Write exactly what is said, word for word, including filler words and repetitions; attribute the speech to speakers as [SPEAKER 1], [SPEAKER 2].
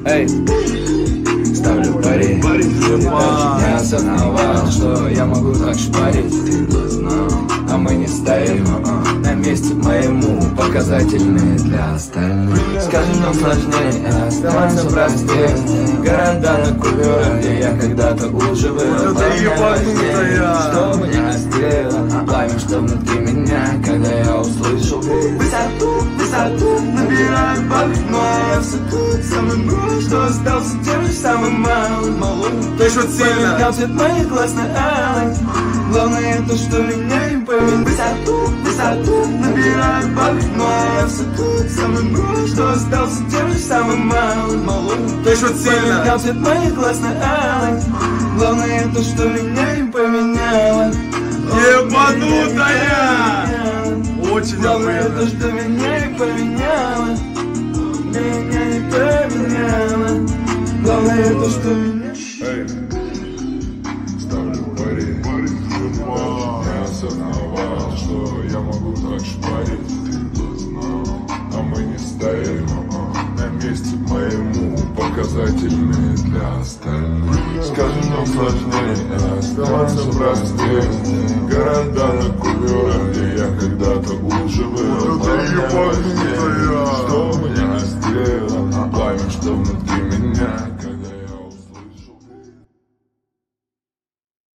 [SPEAKER 1] Эй, ставлю пари. Я осознавал, что я могу так шпарить. Ты бы знал, а мы не стоим на месте моему, показательные для остальных. С каждым сложнее оставаться простым. Города на купюрах, где я когда-то уже был. Что бы не остыло, пламя, что внутри меня, когда я услышал высоту, высоту, набираю в окно. Я все тут, самый мой, что остался тем же самым малым, малым.
[SPEAKER 2] Ты что сильно?
[SPEAKER 1] Поменял цвет моих глаз на алый. Главное то, что меня не поменял. Высоту, высоту, набираю в окно. Я все тут, самый мой, что остался тем же самым малым, малым.
[SPEAKER 2] Ты что сильно?
[SPEAKER 1] Поменял цвет моих глаз на алый. Главное то, что меня не поменяло.
[SPEAKER 2] Ебанутая! Очень
[SPEAKER 1] Главное то,
[SPEAKER 2] охуенно.
[SPEAKER 1] что меня не поменяло. Меня не поменяло. Главное то, что меня...
[SPEAKER 3] Эй, ставлю пари. Я осознавал, что я могу так шпарить. Ты бы знал, а мы не стоим на месте моему, показательные для остальных. С каждым днем сложнее оставаться простым. Города на